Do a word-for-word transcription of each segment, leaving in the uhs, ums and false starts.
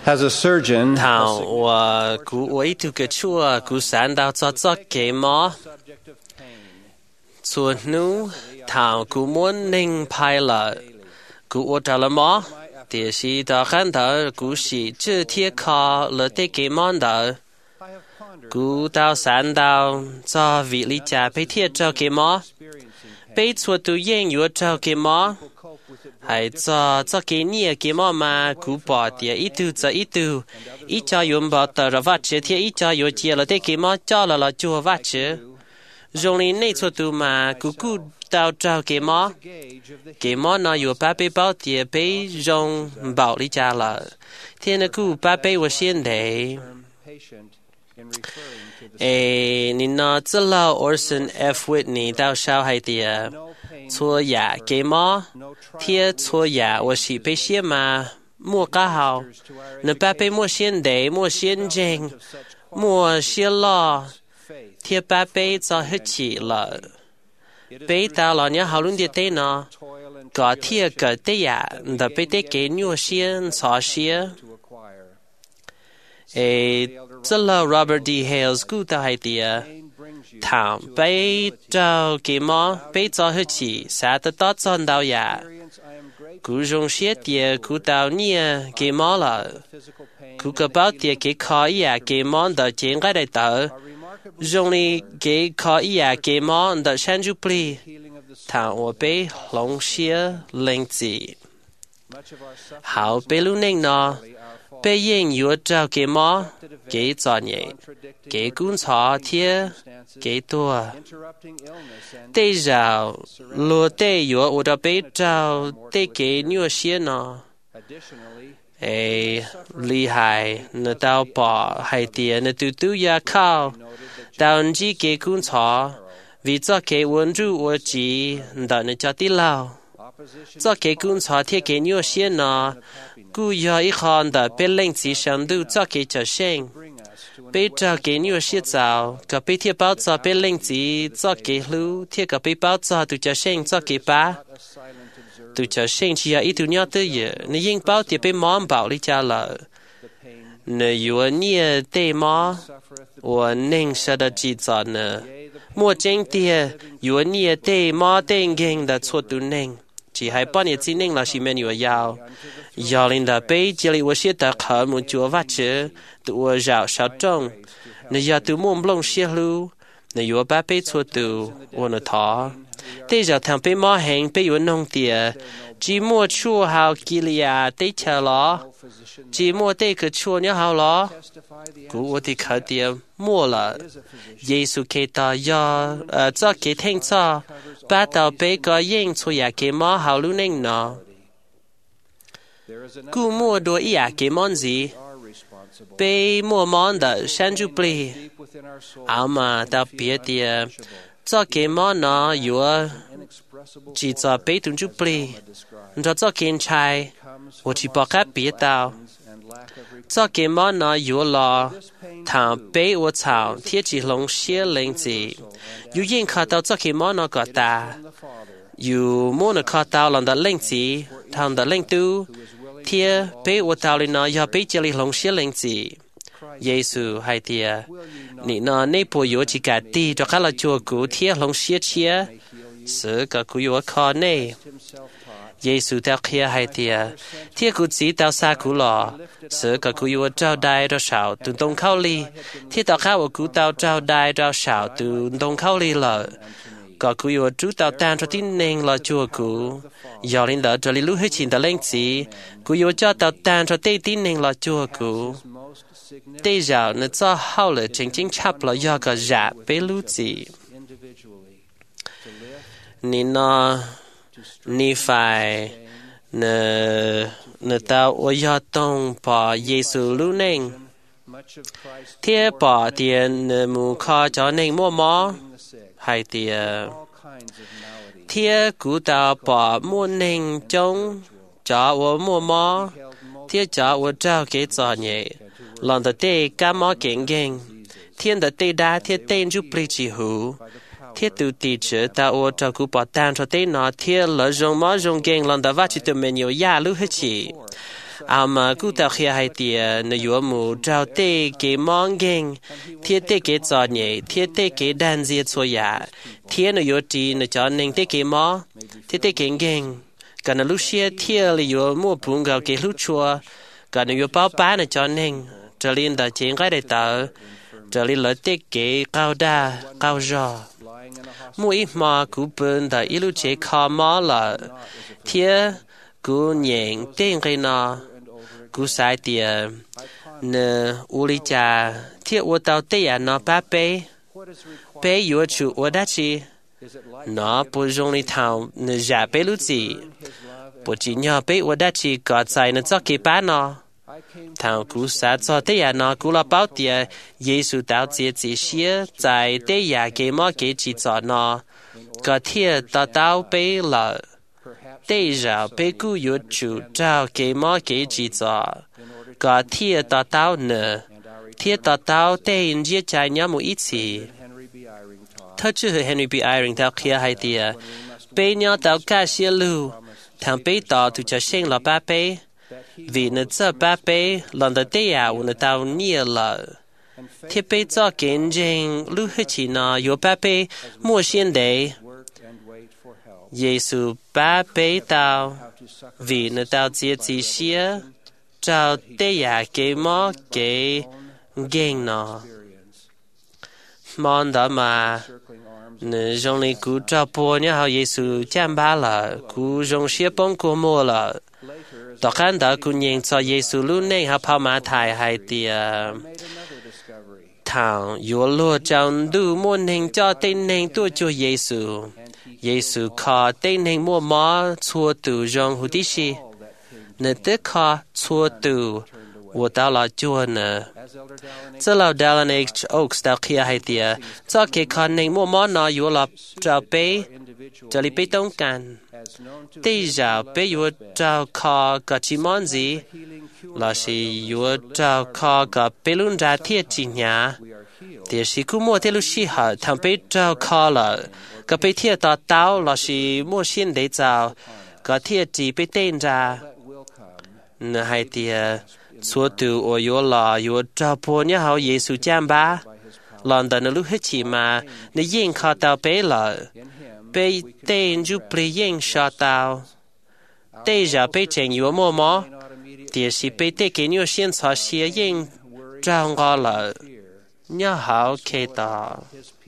As a surgeon, thảo và cú ấy tu cái chua cú sản đào cho cho cái mỏ chua nu thảo cú muốn ninh phai là cú ô trả là mỏ thì sĩ đã khán thở cú sĩ chưa thiết khó lỡ tế cái món đó cú đào sản đào cho vị lý trả bế thiết cho cái mỏ bế chua tu yên yếu cho cái mỏ hay cho cho cái nia cái mỏ mà cú bỏ tiền ít tu cho ít tu ít cho yếm bỏ tờ ra vắt chế thì ít cho yếm chia là thế cái mỏ cho là là chua vắt chế dùng lên này cho tu mà cú cú đào trao cái mỏ cái mỏ nó yếm ba bê bao tiền bê dùng bảo lý trả là thế nó cú ba bê của xin đấy ê nên nó chỉ là Orson F Whitney đào sao hay tiền错呀，给么？贴错呀，我是被写嘛，莫搞好，那白被莫现代，莫现真，莫写了，贴白被早黑起了，被到了你好论的对呢，个贴个对呀，那被得给牛先操些。诶，这了 Robert D. Hales 古的 idea。thảo bây trao cái mỏ bây giờ hơi chỉ xã tự tốt chọn đào ya cú dùng xe tiền cú đào nia cái mỏ là cú cái bao tiền cái khó ya cái mỏ đó chuyện cái đại tờ dùng đi cái khó ya cái mỏ đó sản xuất pli thảo ở bây long xe linh gì hảo bây lúc này nó bây giờ yếu trao cái mỏ cái chọn nhẹ cái cuốn sổ thiê cái tua tây rào lúa tây yếu ở đó bây trao tây cái nhiều xe nó ê lý hại nó tao bỏ hay tiền nó tự tự ya khao tao chỉ cái cuốn sổ vì cho cái vấn chủ ở chỉ đó nó cho tí lao cho cái cuốn sổ thiê cái nhiều xe nó cú ya ít con đó bên lên chỉ sáng đủ cho cái trở sinh bây giờ cái nhiều sự giáo cái bây thiết bảo cho bên lên chỉ cho cái lưu thiết cái bây bảo cho từ trở sinh cho cái ba từ trở sinh chỉ là ít tu nhau tới giờ nếu yên bảo thì bên món bảo lý cha là nếu yếu nhiều tệ mỏ và nên sẽ được chỉ cho nữa mua chính tiền yếu nhiều tệ mỏ tệ ngang đã cho tu nên chỉ hay bao nhiêu chỉ nên là chỉ mình yếu giàu giàu lên đã bây giờ li tôi sẽ tập hợp một chỗ phát triển tôi giàu sáu trong nếu giờ tôi muốn long xe lưu nếu yếu ba bây cho tôi tôi nó thọ bây giờ thằng bây mỏ hàng bây yếu nông tiền chỉ mua chua hào kia để chờ lo chỉ mua để cái chua nhớ hào lo cú tôi thì khởi tiền mua là Giêsu Kitô do cho cái thanh cho ba tàu bây có yên cho nhà cái mỏ hào lưu nên nó cú mua đồ ý à cái món gì bây mua món đó sản xuất pli áo mà đặc biệt thì cho cái món nó yếu chỉ cho bây tuân chút pli cho cho cái chai tôi chỉ bảo các biết tao cho cái món nó yếu lo thằng bây tôi chào thiết chỉ long xe lên gì yếu yên khát tao cho cái món nó có ta yếu muốn nó khát tao làm đó lên gì thằng đó lên tu thiên bây tôi tao lên nó giờ bây giờ li long xe lên gì Giêsu hay thiên nị nó nấy bộ yếu chỉ cả ti cho các là chùa cũ thiên long xe chia sự cả cũ yếu khó này Giêsu theo kia hay thiên thiên cũ chỉ tao xa cũ lò sự cả cũ yếu trao đai trao sào từ đông khâu li thiên tao khao cũ tao trao đai trao sào từ đông khâu li lợ cả cũ yếu chú tao tan cho tin nên là chùa cũ giờ lên đó cho li lú hết chín tao lên gì cũ yếu cho tao tan cho tây tin nên là chùa cũ tây giờ nó cho hậu là chính chính chấp là do cái giả bế lú gì nên nó nên phải nè nè tao ở do tông bỏ Giêsu lú nên thế bỏ tiền mù kho cho nên mua mỏ hay tiền thế cú tao bỏ mua nên trong cho ở mua mỏ thế cho ở trao cái cho nhẹ lần đầu tiên cả mỏ kiện kiện thiên đầu tiên đã thế tên giúp b리 chỉ hữu thế từ tỷ chữ ta ô cho cú bỏ tan cho tên nó thế lỡ dùng mỏ dùng kiện lần đầu vắt chỉ từ mình nhiều ya lưu hết chỉ ao mà cú tao khi hai tia nơi yếu mù trao tê cái mong kinh thiết tê cái giò nhẹ thiết tê cái đàn diệt xua ya thiết nơi yếu trì nơi cho nên tê cái mò thiết tê cái kinh cả nơi lúc xưa thiết là yếu mua bún gạo cái lúc chua cả nơi yếu bao bán nơi cho nên trở lên đã chiến cái để tạo trở lên lợi tê cái cao đa cao giò mỗi mà cú bên đã ít lúc chế khó mò là thiết cú nhện tên cái nó cú sai tiề nè u li cha thiết u tao tê à nó ba bê bê yếu chủ u đã chi nó bù rong li thao nè giả bê lu gì bù chỉ nhờ bê u đã chi có sai nè cho cái ba nó thằng cú sa cho tê à nó cú là bảo tiề Giêsu đạo chế chỉ xía tại tê à cái mò cái chỉ cho nó có thiết tao tao bê là tê giờ bê cú yếu chủ trao cái mò cái chỉ cho có thiết tao tao nè thiết tao tao tê in chia trái nhau một ít gì thật chứ Henry B. Eyring tao kia hay tiề bê nhau tao cả xía lưu thằng bê tao tu cho sinh là ba bê vì nó cho ba bê lần đầu tê à u nó tao nhiều là thiết bê cho kiến trình lưu hết chỉ nó yếu ba bê mua xiên đấy Giêsu ba bê tao vì nó tao chia chỉ xía trao tê à cái mò cái ghen nó mòn đó mà nè trong này cú trao bùa nhá hao Giêsu chăm ba là cú trong xía bông cú mua là đó khán đó cú nhìn cho Giêsu luôn nên hao phao mà thải hay thì thằng yếu lúa trong đủ muốn hình cho tên hình tôi cho Giêsu Giêsu khó tên hình mua mò chua từ trong hữu tí xì nè tức khó chua từ của tao là chua nè这老 Dallin H. Oaks 到 kia hay tiề cho cái con này mua món nó yếu là trao bê cho li bê đông can tây giờ bê yếu trao kho cả chỉ món gì là chỉ yếu trao kho cả bê luôn ra thiệt chỉ nhà thì chỉ cứ mua theo lúc xí hở thằng bê trao kho là cả bê thiệt tao tao là chỉ mua xiên để trao cả thiệt chỉ bê tên ra nè hay tiề số từ ở yếu là yếu trao bùa nhá hao Giêsu chăm ba lần đó nó lúc hết chỉ mà nó yên khó tao bé là bé tên giúp bé yên sao tao tây giờ bé chèn yếu mò mò thì chỉ bé tây cái nhiều xiên xóa xía yên trao ngõ là nhá hao kê tao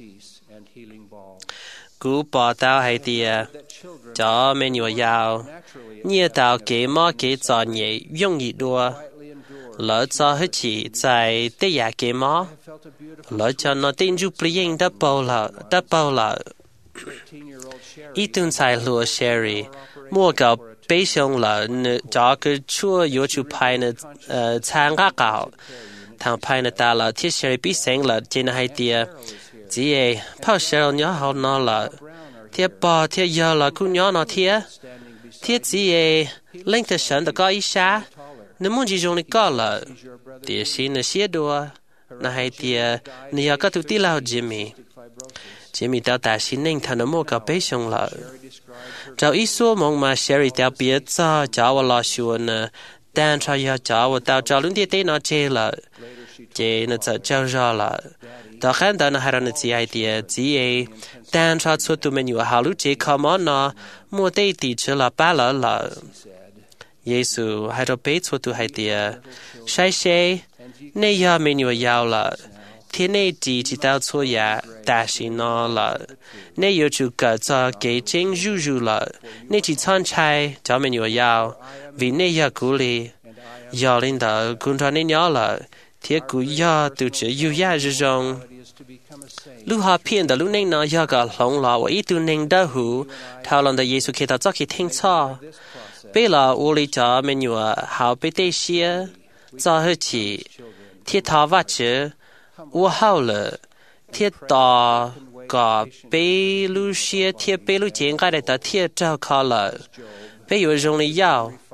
cú bỏ tao hay tiề cho mình nhiều giàu nhiều tao kế mò kế trò nhẹ dùng gì đua lỡ cho hết chỉ tại tây giả kế mò lỡ cho nó tên giúp liền đã bao là đã bao là ít tuần sai lúa Sherry mua gạo bê xong là cho cái chua yếu chụp bài nè trang gác gạo thằng bài nè ta là thiết Sherry biết sáng là trên hai tia chỉ ấy bao Sherry nhớ họ nó là thiết bò thiết giờ là cũng nhớ nó thiết thiết chỉ ấy lên tới sân đã có ý xa nếu muốn chỉ dùng này có là thì xin nó xía đùa nó hay thì nếu có tụi tí lao Jimmy Jimmy tao ta xin nên thằng nó mua cà phê xong là cháu ít số mong mà Sherry tao biết cho cháu vào lo xuân đang cho giờ cháu vào tao cháu luôn tiết tế nó chê là chê nó cho cháu ra là tao khán tao nó hay nó chỉ hay thì chỉ ấy đang cho số tụi mình nhiều hào lúc chê khó món nó mua tê thì chỉ là ba lỡ là Giêsu hay rồi bé cho tụi hay tiề sai sai nay giờ mình nhiều giàu là thế này chỉ chỉ tao cho ya ta chỉ nó là nay giờ chú cả cho cái chính rú rú là nay chỉ chọn trái cho mình nhiều giàu vì nay giờ cũ li giờ lên đó cũng cho nên nhớ là thế cũ giờ từ chỉ yêu ya rồi rong lúc họ phiền đó lúc này nó giờ cả lòng là và ít tu nên đau hú thao lần đó Giêsu khi ta cho khi thinh cho bây là u lý cho mình nhiều hào bị tê xía cho hơi chỉ thiết thảo vật chứ u hào lợ thiết tỏ có bê lu xía thiết bê lu chén cái này ta thiết trao khó lợ bây giờ dùng lý giàu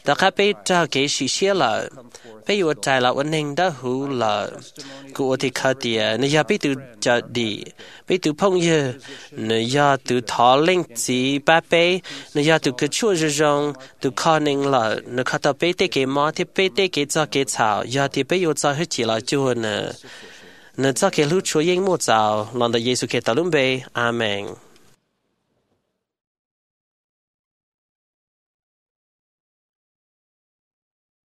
ta khá bê trao kế sĩ xế lợ bê yu trái là ổn hình đã hữu lợ cụ thì khá tìa nè ya bê tu cho đi bê tu phong yê nè ya tu thọ linh chỉ ba bê nè ya tu cơ chua rư rong tu khó ninh lợ nè khá ta bê tê kế mò thì bê tê kế cho kế chào ya thì bê yu cho hết chỉ là chua nè nè cho kế lưu chúa yên mô chào lòng da Giê-xu kế ta lũng bê Amen.